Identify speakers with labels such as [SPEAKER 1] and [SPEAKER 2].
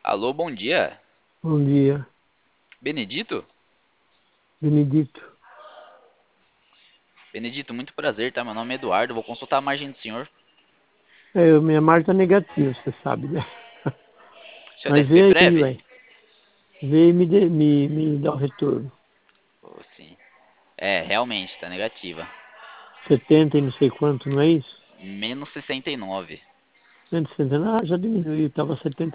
[SPEAKER 1] Alô, bom dia.
[SPEAKER 2] Bom dia,
[SPEAKER 1] Benedito?
[SPEAKER 2] Benedito.
[SPEAKER 1] Benedito, muito prazer, tá? Meu nome é Eduardo, vou consultar a margem do senhor.
[SPEAKER 2] Minha marca tá negativa, você sabe, né?
[SPEAKER 1] O senhor
[SPEAKER 2] Mas
[SPEAKER 1] deve ter
[SPEAKER 2] vê aí,
[SPEAKER 1] breve?
[SPEAKER 2] ué. Vê e me dá o retorno.
[SPEAKER 1] Oh, sim. É, realmente, tá negativa.
[SPEAKER 2] 70 e não sei quanto, não é isso?
[SPEAKER 1] Menos 69.
[SPEAKER 2] 160, já diminuiu, estava